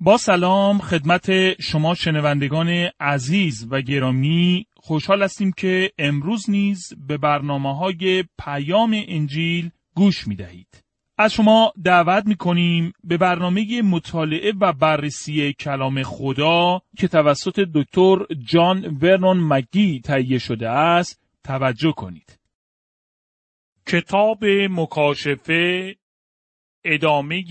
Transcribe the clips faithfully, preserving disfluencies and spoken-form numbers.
با سلام خدمت شما شنوندگان عزیز و گرامی، خوشحال هستیم که امروز نیز به برنامه‌های پیام انجیل گوش می‌دهید. از شما دعوت می‌کنیم به برنامه مطالعه و بررسی کلام خدا که توسط دکتر جان ورنون مگی تهیه شده است توجه کنید. کتاب مکاشفه، ادامه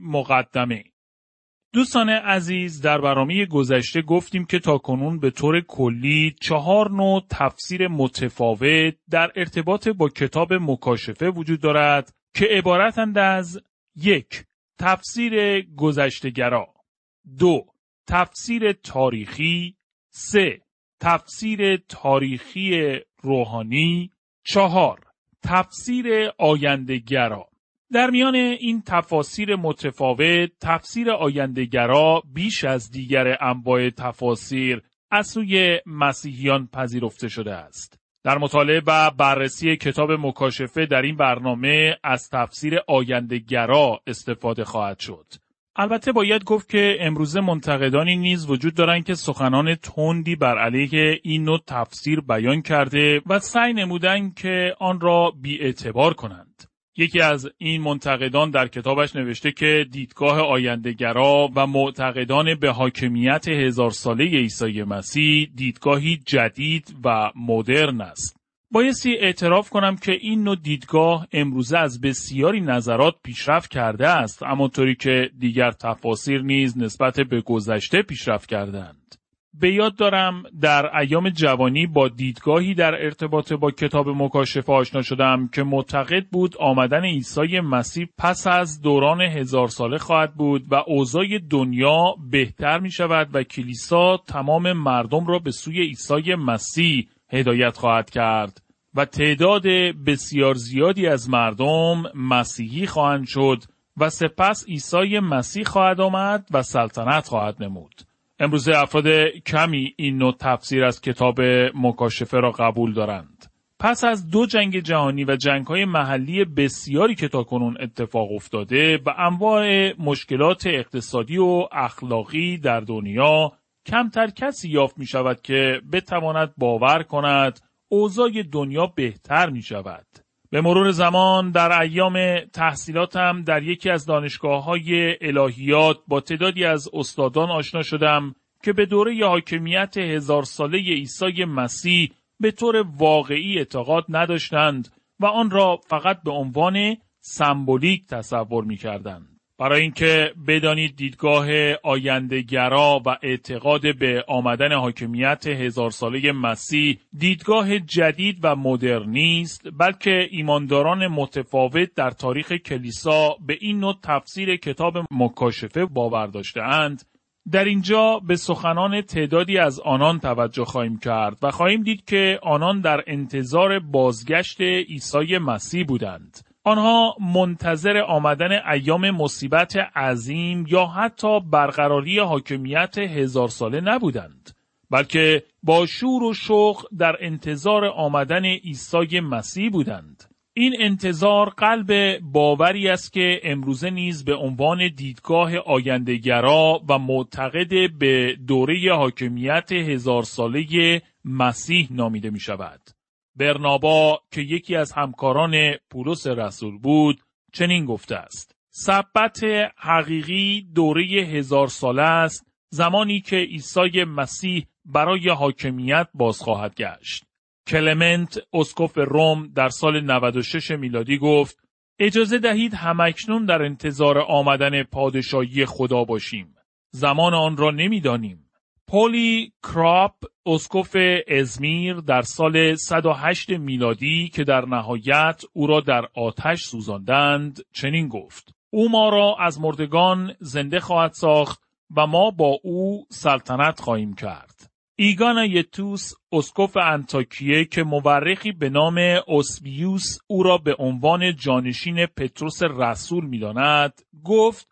مقدمه. دوستان عزیز، در برنامه گذشته گفتیم که تاکنون به طور کلی چهار نوع تفسیر متفاوت در ارتباط با کتاب مکاشفه وجود دارد که عبارتند از یک، تفسیر گذشته‌گرا، دو، تفسیر تاریخی، سه، تفسیر تاریخی روحانی، چهار، تفسیر آینده‌گرا. در میان این تفاسیر متفاوت، تفسیر آینده‌گرا بیش از دیگر انواع تفاسیر از سوی مسیحیان پذیرفته شده است. در مطالعه و بررسی کتاب مکاشفه در این برنامه از تفسیر آینده‌گرا استفاده خواهد شد. البته باید گفت که امروزه منتقدانی نیز وجود دارند که سخنان تندی بر علیه این نوع تفسیر بیان کرده و سعی نمودند که آن را بی‌اعتبار کنند. یکی از این منتقدان در کتابش نوشته که دیدگاه آینده‌گرا و معتقدان به حاکمیت هزار ساله عیسی مسیح دیدگاهی جدید و مدرن است. بایستی اعتراف کنم که این نوع دیدگاه امروزه از بسیاری نظرات پیشرفت کرده است، همانطوری که دیگر تفاسیر نیز نسبت به گذشته پیشرفت کردند. به یاد دارم در ایام جوانی با دیدگاهی در ارتباط با کتاب مکاشفه آشنا شدم که معتقد بود آمدن عیسی مسیح پس از دوران هزار ساله خواهد بود و اوضاع دنیا بهتر می شود و کلیسا تمام مردم را به سوی عیسی مسیح هدایت خواهد کرد و تعداد بسیار زیادی از مردم مسیحی خواهند شد و سپس عیسی مسیح خواهد آمد و سلطنت خواهد نمود. امروزه افراد کمی این نوع تفسیر از کتاب مکاشفه را قبول دارند. پس از دو جنگ جهانی و جنگ‌های محلی بسیاری که تاکنون اتفاق افتاده و انواع مشکلات اقتصادی و اخلاقی در دنیا، کمتر کسی یافت می شود که بتواند باور کند اوضاع دنیا بهتر می شود. به مرور زمان در ایام تحصیلاتم در یکی از دانشگاه‌های الهیات با تعدادی از استادان آشنا شدم که به دوره حاکمیت هزار ساله عیسی مسیح به طور واقعی اعتقاد نداشتند و آن را فقط به عنوان سمبولیک تصور می‌کردند. برای اینکه بدانید دیدگاه آینده‌گرا و اعتقاد به آمدن حاکمیت هزار ساله مسیح دیدگاه جدید و مدرن نیست، بلکه ایمانداران متفاوت در تاریخ کلیسا به این نوع تفسیر کتاب مکاشفه باور داشته‌اند، در اینجا به سخنان تعدادی از آنان توجه خواهیم کرد و خواهیم دید که آنان در انتظار بازگشت عیسی مسیح بودند. آنها منتظر آمدن ایام مصیبت عظیم یا حتی برقراری حاکمیت هزار ساله نبودند، بلکه با شور و شوق در انتظار آمدن عیسی مسیح بودند. این انتظار قلب باوری است که امروزه نیز به عنوان دیدگاه آینده‌گرا و معتقد به دوره حاکمیت هزار ساله مسیح نامیده می شود. برنابا که یکی از همکاران پولس رسول بود چنین گفته است: سبت حقیقی دوره هزار ساله است، زمانی که عیسی مسیح برای حاکمیت باز خواهد گشت. کلمنت اسقف روم در سال نود و شش میلادی گفت: اجازه دهید همکنون در انتظار آمدن پادشاهی خدا باشیم. زمان آن را نمی‌دانیم. پولی کراپ اسقف ازمیر در سال صد و هشت میلادی که در نهایت او را در آتش سوزاندند چنین گفت: او ما را از مردگان زنده خواهد ساخت و ما با او سلطنت خواهیم کرد. ایگانایتوس اسقف انطاکیه که مورخی به نام اوسبیوس او را به عنوان جانشین پتروس رسول می‌داند گفت: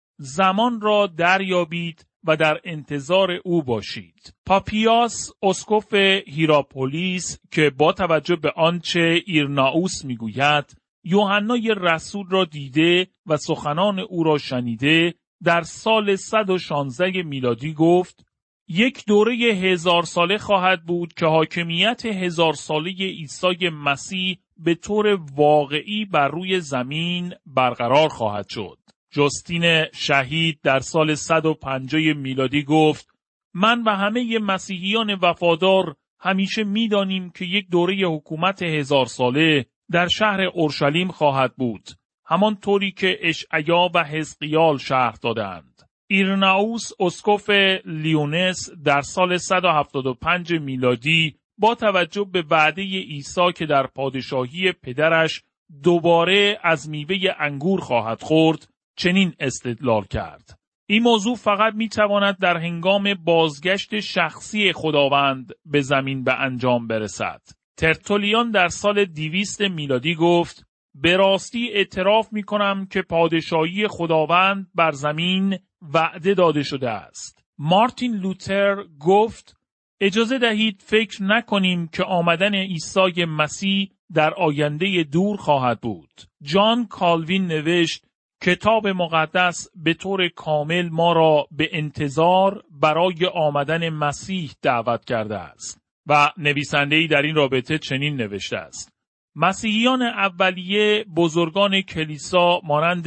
زمان را دریابید و در انتظار او باشید. پاپیاس اسقف هیراپولیس که با توجه به آنچه ایرناوس میگوید یوحنای رسول را دیده و سخنان او را شنیده در سال صد و شانزده میلادی گفت یک دوره هزار ساله خواهد بود که حاکمیت هزار ساله عیسی مسیح به طور واقعی بر روی زمین برقرار خواهد شد. جستین شهید در سال صد و پنجاه میلادی گفت من و همه مسیحیان وفادار همیشه می‌دانیم که یک دوره حکومت هزار ساله در شهر اورشلیم خواهد بود، همان طوری که اشعیا و حزقیال شرح دادند. ایرناوس اسقف لیونس در سال صد و هفتاد و پنج میلادی با توجه به وعده عیسی که در پادشاهی پدرش دوباره از میوه انگور خواهد خورد، چنین استدلال کرد: این موضوع فقط میتواند در هنگام بازگشت شخصی خداوند به زمین به انجام برسد. ترتولیان در سال دویست میلادی گفت به راستی اعتراف میکنم که پادشاهی خداوند بر زمین وعده داده شده است. مارتین لوتر گفت اجازه دهید فکر نکنیم که آمدن عیسی مسیح در آینده دور خواهد بود. جان کالوین نوشت کتاب مقدس به طور کامل ما را به انتظار برای آمدن مسیح دعوت کرده است و نویسنده‌ای در این رابطه چنین نوشته است: مسیحیان اولیه بزرگان کلیسا مانند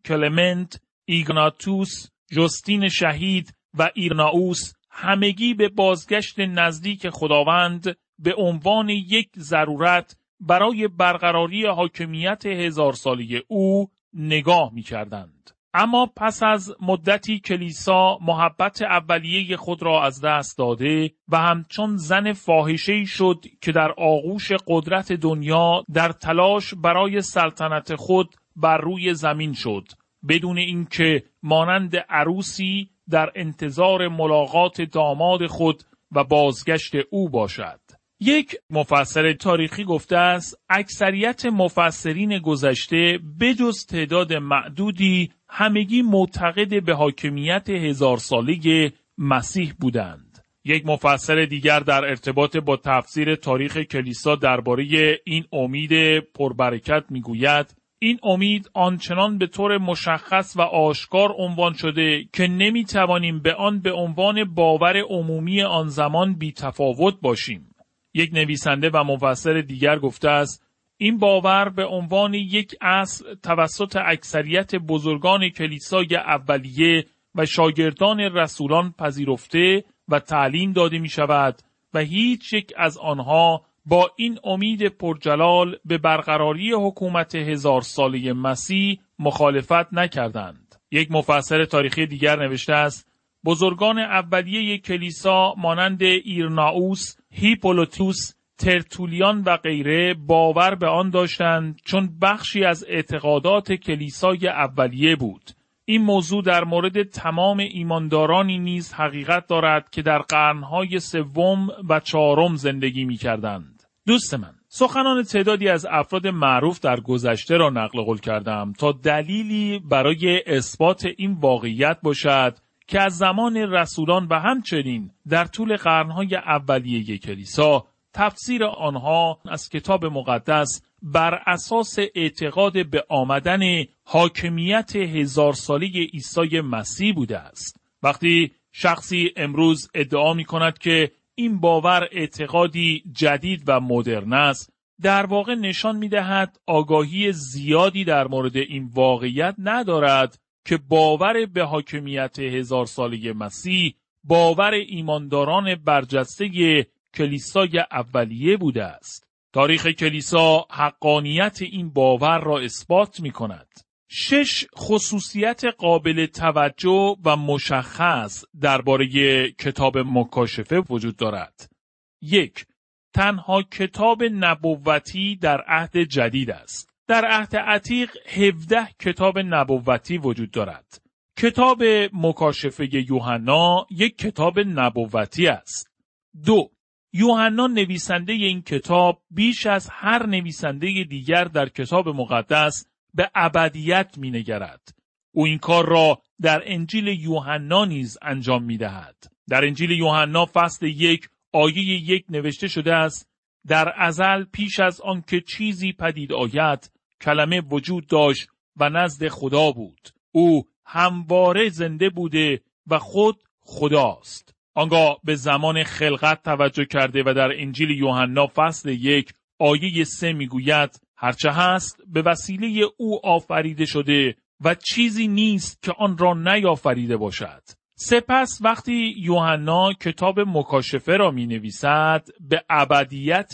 کلمنت، ایگناتوس، جستین شهید و ایرناوس همگی به بازگشت نزدیک خداوند به عنوان یک ضرورت برای برقراری حاکمیت هزار ساله او نگاه می کردند. اما پس از مدتی کلیسا محبت اولیه خود را از دست داده و همچون زن فاحشه‌ای شد که در آغوش قدرت دنیا در تلاش برای سلطنت خود بر روی زمین شد، بدون اینکه مانند عروسی در انتظار ملاقات داماد خود و بازگشت او باشد. یک مفسر تاریخی گفته است اکثریت مفسرین گذشته بجز تعداد معدودی همگی معتقد به حاکمیت هزار ساله مسیح بودند. یک مفسر دیگر در ارتباط با تفسیر تاریخ کلیسا درباره این امید پربرکت میگوید این امید آنچنان به طور مشخص و آشکار عنوان شده که نمیتوانیم به آن به عنوان باور عمومی آن زمان بی تفاوت باشیم. یک نویسنده و مفسر دیگر گفته است این باور به عنوان یک اصل توسط اکثریت بزرگان کلیسای اولیه و شاگردان رسولان پذیرفته و تعلیم داده می شود و هیچ یک از آنها با این امید پرجلال به برقراری حکومت هزار ساله مسیح مخالفت نکردند. یک مفسر تاریخی دیگر نوشته است بزرگان اولیه کلیسا مانند ایرناوس، هیپولوتوس، ترتولیان و غیره باور به آن داشتند چون بخشی از اعتقادات کلیسای اولیه بود. این موضوع در مورد تمام ایماندارانی نیز حقیقت دارد که در قرنهای سوم و چهارم زندگی می کردند. دوست من، سخنان تعدادی از افراد معروف در گذشته را نقل قول کردم تا دلیلی برای اثبات این واقعیت باشد که از زمان رسولان و همچنین در طول قرنهای اولیه کلیسا تفسیر آنها از کتاب مقدس بر اساس اعتقاد به آمدن حاکمیت هزار ساله عیسی مسیح بوده است. وقتی شخصی امروز ادعا می کند که این باور اعتقادی جدید و مدرن است، در واقع نشان می دهد آگاهی زیادی در مورد این واقعیت ندارد که باور به حاکمیت هزار ساله مسیح باور ایمانداران برجسته کلیسای اولیه بوده است. تاریخ کلیسا حقانیت این باور را اثبات می کند. شش خصوصیت قابل توجه و مشخص درباره کتاب مکاشفه وجود دارد. یک، تنها کتاب نبوتی در عهد جدید است. در عهد عتیق هفده کتاب نبوتی وجود دارد. کتاب مکاشفه یوحنا یک کتاب نبوتی است. دو، یوحنا نویسنده این کتاب بیش از هر نویسنده دیگر در کتاب مقدس به ابدیت می‌نگرد. او این کار را در انجیل یوحنا نیز انجام می‌دهد. در انجیل یوحنا فصل یک آیه یک نوشته شده است: در ازل پیش از آن که چیزی پدید آید کلمه وجود داشت و نزد خدا بود. او همواره زنده بوده و خود خداست. آنگاه به زمان خلقت توجه کرده و در انجیل یوحنا فصل یک آیه سه میگوید هرچه هست به وسیله او آفریده شده و چیزی نیست که آن را نیافریده باشد. سپس وقتی یوحنا کتاب مکاشفه را می نویسد به ابدیت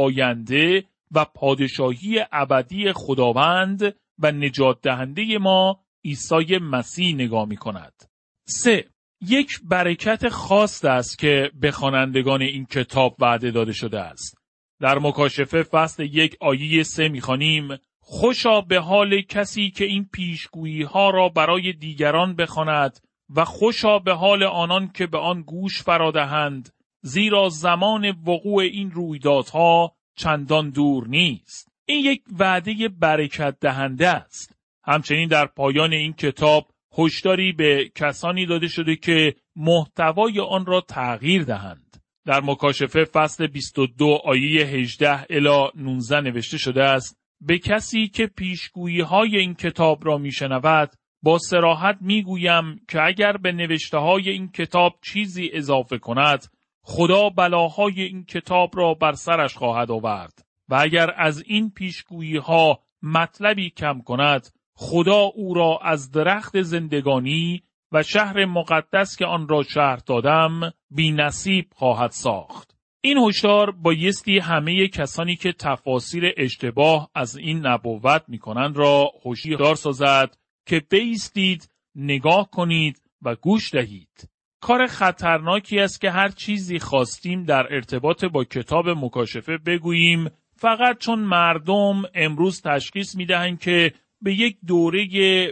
آینده و پادشاهی ابدی خداوند و نجات دهنده ما عیسی مسیح نگاه می کند. سه. یک برکت خاص است که به خوانندگان این کتاب وعده داده شده است. در مکاشفه فصل یک آیه سه می‌خوانیم خوشا به حال کسی که این پیشگویی ها را برای دیگران بخواند و خوشا به حال آنان که به آن گوش فرادهند، زیرا زمان وقوع این رویدادها چندان دور نیست. این یک وعده برکت دهنده است. همچنین در پایان این کتاب هشداری به کسانی داده شده که محتوای آن را تغییر دهند. در مکاشفه فصل بیست و دو آیه هجده الی نوزده نوشته شده است به کسی که پیشگویی های این کتاب را می شنود با صراحت می گویم که اگر به نوشته های این کتاب چیزی اضافه کند خدا بلاهای این کتاب را بر سرش خواهد آورد و اگر از این پیشگویی ها مطلبی کم کند خدا او را از درخت زندگانی و شهر مقدس که آن را شرح دادم بی نصیب خواهد ساخت. این هشدار بایستی همه کسانی که تفاسیر اشتباه از این نبوت می کنند را هشدار سازد که بایستید، نگاه کنید و گوش دهید. کار خطرناکی است که هر چیزی خواستیم در ارتباط با کتاب مکاشفه بگوییم فقط چون مردم امروز تشخیص می دهند که به یک دوره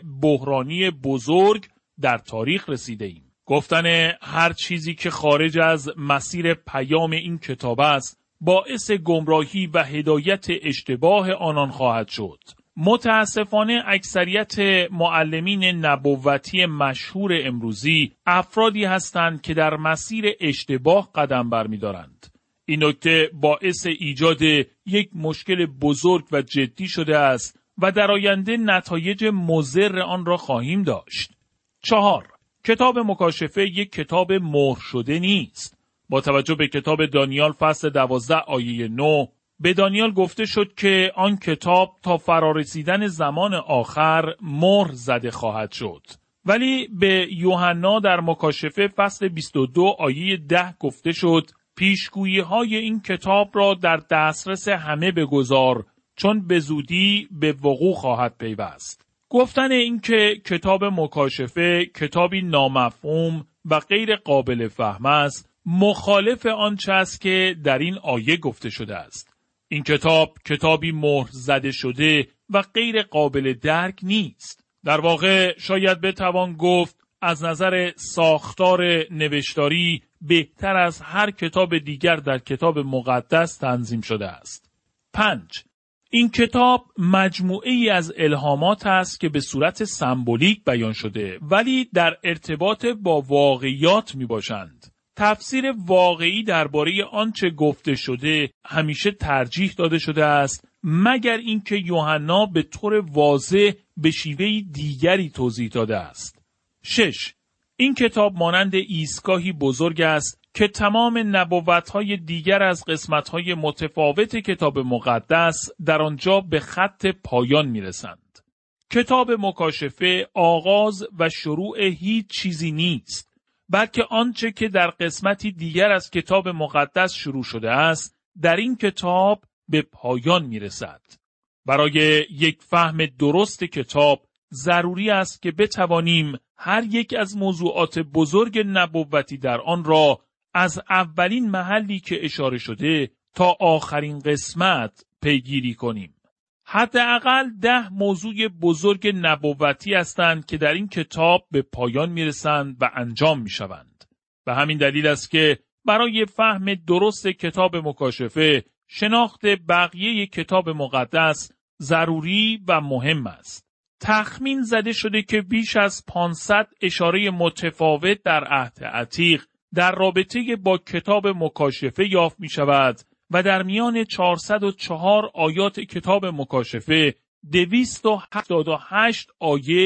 بحرانی بزرگ در تاریخ رسیده ایم. گفتن هر چیزی که خارج از مسیر پیام این کتاب است باعث گمراهی و هدایت اشتباه آنان خواهد شد. متاسفانه اکثریت معلمین نبوتی مشهور امروزی افرادی هستند که در مسیر اشتباه قدم برمی‌دارند. این نکته باعث ایجاد یک مشکل بزرگ و جدی شده است و در آینده نتایج مضر آن را خواهیم داشت. چهار. کتاب مکاشفه یک کتاب مهر شده نیست. با توجه به کتاب دانیال فصل دوازده آیه نه به دانیال گفته شد که آن کتاب تا فرارسیدن زمان آخر مهر زده خواهد شد. ولی به یوحنا در مکاشفه فصل بیست و دو آیه ده گفته شد پیشگویی های این کتاب را در دسترس همه بگذار چون به زودی به وقوع خواهد پیوست. گفتن این که کتاب مکاشفه کتابی نامفهوم و غیر قابل فهم است مخالف آنچه است که در این آیه گفته شده است. این کتاب کتابی مهر زده شده و غیر قابل درک نیست. در واقع شاید بتوان گفت از نظر ساختار نوشتاری بهتر از هر کتاب دیگر در کتاب مقدس تنظیم شده است. پنج. این کتاب مجموعه ای از الهامات است که به صورت سمبولیک بیان شده ولی در ارتباط با واقعیات می باشند. تفسیر واقعی درباره آنچه گفته شده همیشه ترجیح داده شده است مگر اینکه یوحنا به طور واضح به شیوه دیگری توضیح داده است. شش. این کتاب مانند ایستگاهی بزرگ است که تمام نبوت‌های دیگر از قسمت‌های متفاوت کتاب مقدس در آنجا به خط پایان می‌رسند. کتاب مکاشفه آغاز و شروع هیچ چیزی نیست، بلکه آنچه که در قسمتی دیگر از کتاب مقدس شروع شده است، در این کتاب به پایان می‌رسد. برای یک فهم درست کتاب ضروری است که بتوانیم هر یک از موضوعات بزرگ نبوتی در آن را از اولین محلی که اشاره شده تا آخرین قسمت پیگیری کنیم. حداقل ده موضوع بزرگ نبوتی هستند که در این کتاب به پایان میرسند و انجام میشوند. به همین دلیل است که برای فهم درست کتاب مکاشفه شناخت بقیه کتاب مقدس ضروری و مهم است. تخمین زده شده که بیش از پانصد اشاره متفاوت در عهد عتیق در رابطه با کتاب مکاشفه یافت می شود و در میان چهارصد و چهار آیات کتاب مکاشفه دویست و هفتاد و هشت آیه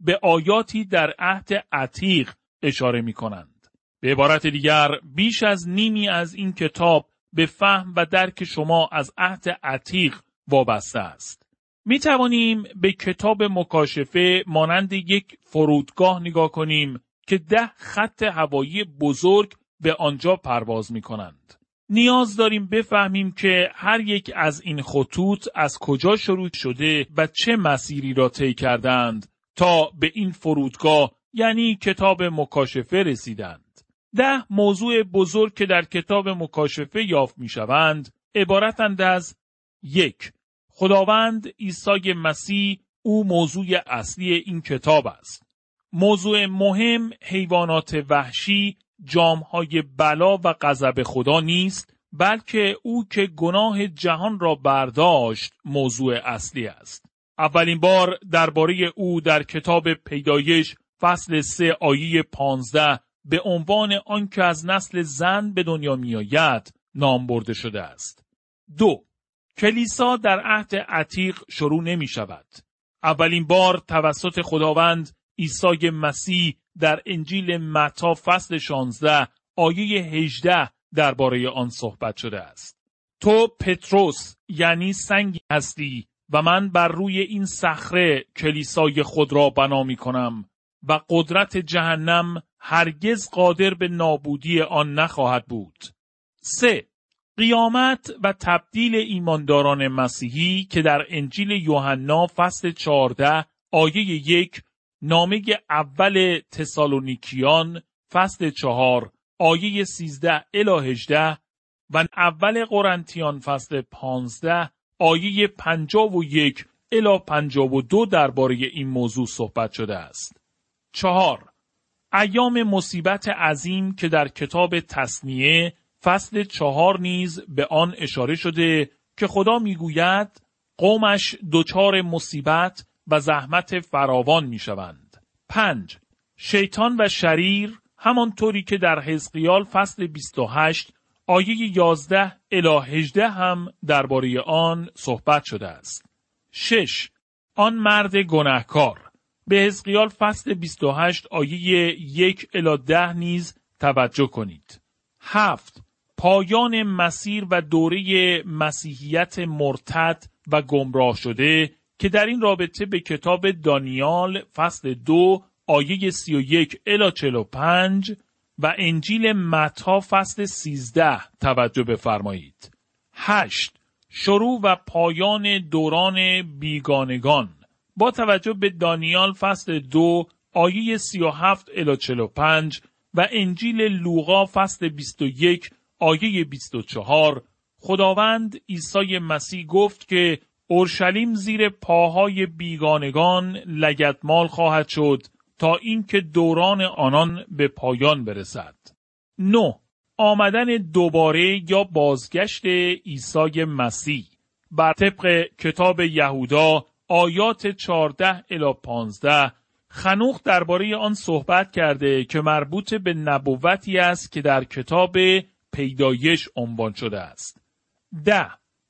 به آیاتی در عهد عتیق اشاره می کنند. به عبارت دیگر بیش از نیمی از این کتاب به فهم و درک شما از عهد عتیق وابسته است. می توانیم به کتاب مکاشفه مانند یک فرودگاه نگاه کنیم که ده خط هوایی بزرگ به آنجا پرواز می کنند. نیاز داریم بفهمیم که هر یک از این خطوط از کجا شروع شده و چه مسیری را طی کردند تا به این فرودگاه یعنی کتاب مکاشفه رسیدند. ده موضوع بزرگ که در کتاب مکاشفه یافت می شوند عبارتند از یک. خداوند عیسی مسیح او موضوع اصلی این کتاب است. موضوع مهم حیوانات وحشی، جامهای بلا و غضب خدا نیست، بلکه او که گناه جهان را برداشت موضوع اصلی است. اولین بار درباره او در کتاب پیدایش فصل سه آیه پانزده به عنوان آنکه از نسل زن به دنیا می آید نام برده شده است. دو. کلیسا در عهد عتیق شروع نمی شود. اولین بار توسط خداوند عیسی مسیح در انجیل متی فصل شانزده آیه هجده درباره آن صحبت شده است. تو پتروس یعنی سنگی هستی و من بر روی این صخره کلیسای خود را بنا می کنم و قدرت جهنم هرگز قادر به نابودی آن نخواهد بود. سه. قیامت و تبدیل ایمانداران مسیحی که در انجیل یوحنا فصل چهارده آیه یک، نامه اول تسالونیکیان فصل چهار آیه سیزده الی هجده و اول قرنتیان فصل پانزده آیه پنجاه و یک الی پنجاه و دو درباره این موضوع صحبت شده است. چهار. ایام مصیبت عظیم که در کتاب تثنیه فصل چهار نیز به آن اشاره شده که خدا میگوید قومش دچار مصیبت و زحمت فراوان میشوند. پنج. شیطان و شریر همانطوری که در حزقیال فصل بیست و هشت آیه یازده الی هجده هم درباره آن صحبت شده است. شش. آن مرد گناهکار به حزقیال فصل بیست و هشت آیه یک الی ده نیز توجه کنید. هفت. پایان مسیر و دوره مسیحیت مرتد و گمراه شده که در این رابطه به کتاب دانیال فصل دو آیه سی و یک الی چهل و پنج و انجیل متی فصل سیزده توجه بفرمایید. هشت. شروع و پایان دوران بیگانگان با توجه به دانیال فصل دو آیه سی و هفت الی چهل و پنج و انجیل لوقا فصل بیست و یک آیه بیست و چهار. خداوند عیسی مسیح گفت که اورشلیم زیر پاهای بیگانگان لگدمال خواهد شد تا اینکه دوران آنان به پایان برسد. نه. آمدن دوباره یا بازگشت عیسی مسیح بر طبق کتاب یهودا آیات چهارده الی پانزده خنوخ درباره آن صحبت کرده که مربوط به نبوتی است که در کتاب پیدایش عنوان شده است. ده.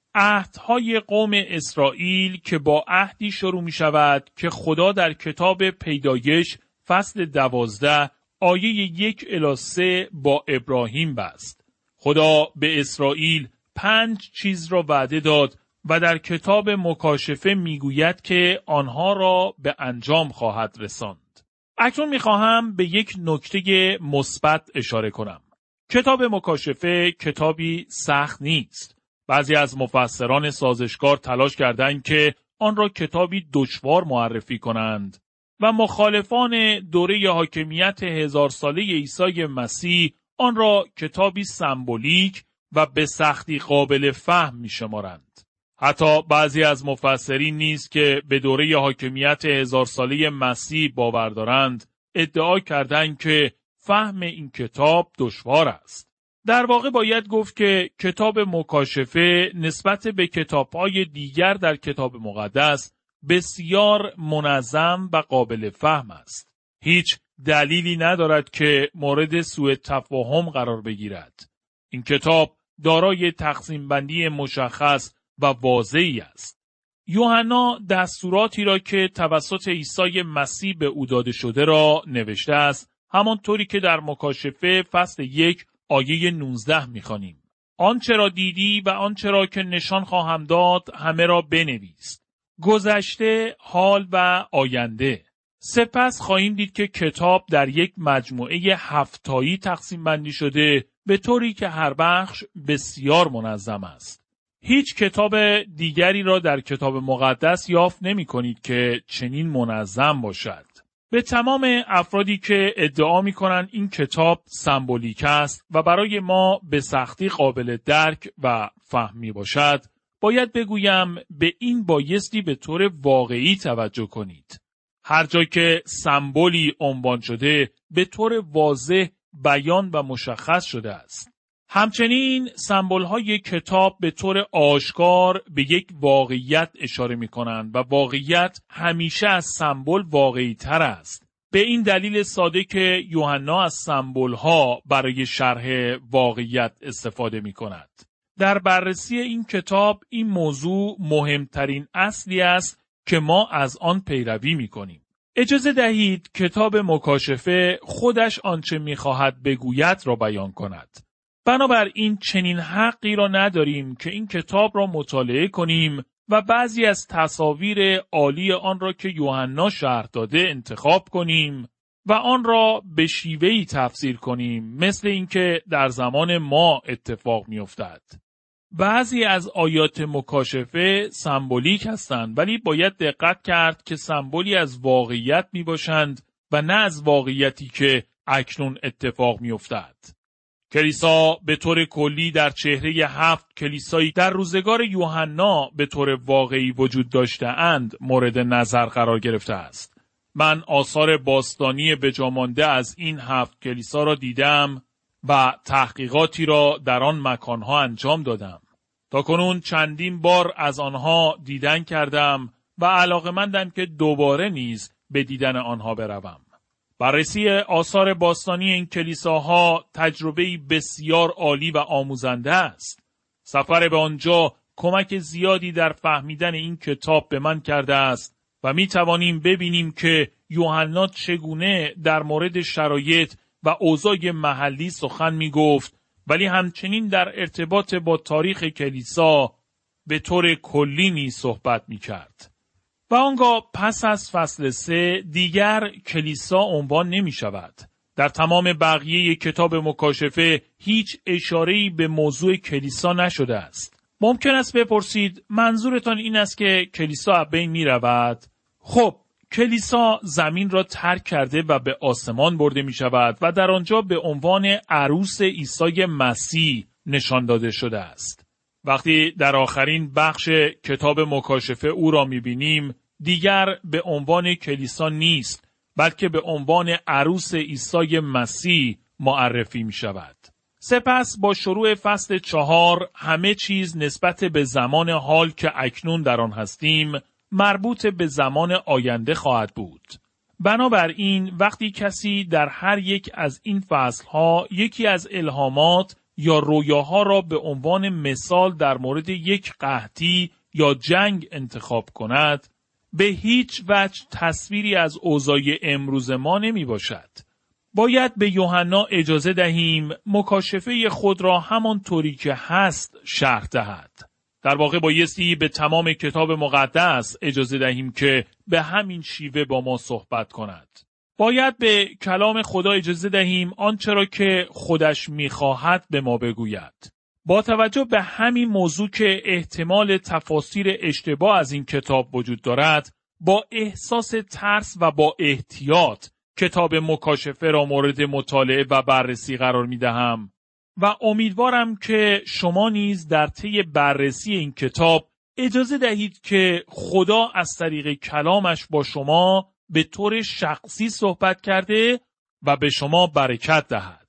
عهدهای قوم اسرائیل که با عهدی شروع می شود که خدا در کتاب پیدایش فصل دوازده آیه یک الی سه با ابراهیم بست. خدا به اسرائیل پنج چیز را وعده داد و در کتاب مکاشفه می گوید که آنها را به انجام خواهد رساند. اکنون می خواهم به یک نکته مثبت اشاره کنم. کتاب مکاشفه کتابی سخت نیست. بعضی از مفسران سازشکار تلاش کردند که آن را کتابی دشوار معرفی کنند و مخالفان دوره حاکمیت هزار ساله عیسی مسیح آن را کتابی سمبولیک و به سختی قابل فهم می شمارند. حتی بعضی از مفسرین نیز که به دوره حاکمیت هزار ساله مسیح باور دارند ادعا کردند که فهم این کتاب دشوار است. در واقع باید گفت که کتاب مکاشفه نسبت به کتاب‌های دیگر در کتاب مقدس بسیار منظم و قابل فهم است. هیچ دلیلی ندارد که مورد سوء تفاهم قرار بگیرد. این کتاب دارای تقسیم بندی مشخص و واضحی است. یوحنا دستوراتی را که توسط عیسی مسیح به او داده شده را نوشته است، همانطوری که در مکاشفه فصل یک آیه نوزده می‌خوانیم. آنچه را دیدی و آنچه را که نشان خواهم داد همه را بنویس. گذشته، حال و آینده. سپس خواهیم دید که کتاب در یک مجموعه هفت‌تایی تقسیم بندی شده به طوری که هر بخش بسیار منظم است. هیچ کتاب دیگری را در کتاب مقدس یافت نمی کنید که چنین منظم باشد. به تمام افرادی که ادعا می کنند این کتاب سمبولیک است و برای ما به سختی قابل درک و فهم می باشد، باید بگویم به این بایستی به طور واقعی توجه کنید. هر جا که سمبولی عنوان شده به طور واضح بیان و مشخص شده است. همچنین سمبول‌های کتاب به طور آشکار به یک واقعیت اشاره می‌کنند و واقعیت همیشه از سمبول واقعی‌تر است. به این دلیل ساده که یوحنا از سمبول‌ها برای شرح واقعیت استفاده می‌کند. در بررسی این کتاب این موضوع مهمترین اصلی است که ما از آن پیروی می‌کنیم. اجازه دهید کتاب مکاشفه خودش آنچه می‌خواهد بگوید را بیان کند. بنابراین چنین حقی را نداریم که این کتاب را مطالعه کنیم و بعضی از تصاویر عالی آن را که یوحنا شرح داده انتخاب کنیم و آن را به شیوهی تفسیر کنیم مثل اینکه در زمان ما اتفاق می‌افتد. بعضی از آیات مکاشفه سمبولیک هستند، ولی باید دقت کرد که سمبولی از واقعیت میباشند و نه از واقعیتی که اکنون اتفاق میافتد. کلیسا به طور کلی در چهره هفت کلیسایی در روزگار یوحنا به طور واقعی وجود داشته اند مورد نظر قرار گرفته است. من آثار باستانی بجامانده از این هفت کلیسا را دیدم و تحقیقاتی را در آن مکانها انجام دادم. تاکنون چندین بار از آنها دیدن کردم و علاقه‌مندم که دوباره نیز به دیدن آنها بروم. بررسی آثار باستانی این کلیساها تجربه‌ای بسیار عالی و آموزنده است. سفر به آنجا کمک زیادی در فهمیدن این کتاب به من کرده است و می توانیم ببینیم که یوحنا چگونه در مورد شرایط و اوضاع محلی سخن می گفت، ولی همچنین در ارتباط با تاریخ کلیسا به طور کلی نیز صحبت می کرد. و آنگاه پس از فصل سه دیگر کلیسا عنوان نمی شود. در تمام بقیه کتاب مکاشفه هیچ اشاره‌ای به موضوع کلیسا نشده است. ممکن است بپرسید منظورتان این است که کلیسا از بین می رود؟ خب، کلیسا زمین را ترک کرده و به آسمان برده می شود و در آنجا به عنوان عروس عیسی مسیح نشان داده شده است. وقتی در آخرین بخش کتاب مکاشفه او را می بینیم، دیگر به عنوان کلیسا نیست، بلکه به عنوان عروس عیسی مسیح معرفی می شود. سپس با شروع فصل چهار همه چیز نسبت به زمان حال که اکنون در آن هستیم مربوط به زمان آینده خواهد بود. بنابراین وقتی کسی در هر یک از این فصلها یکی از الهامات یا رویاها را به عنوان مثال در مورد یک قحطی یا جنگ انتخاب کند، به هیچ وجه تصویری از اوضاع امروز ما نمی باشد. باید به یوحنا اجازه دهیم مکاشفه خود را همان طوری که هست شرح دهد. در واقع بایستی به تمام کتاب مقدس اجازه دهیم که به همین شیوه با ما صحبت کند. باید به کلام خدا اجازه دهیم آنچه را که خودش می‌خواهد به ما بگوید. با توجه به همین موضوع که احتمال تفاسیر اشتباه از این کتاب وجود دارد، با احساس ترس و با احتیاط کتاب مکاشفه را مورد مطالعه و بررسی قرار می‌دهم و امیدوارم که شما نیز در طی بررسی این کتاب اجازه دهید که خدا از طریق کلامش با شما به طور شخصی صحبت کرده و به شما برکت دهد.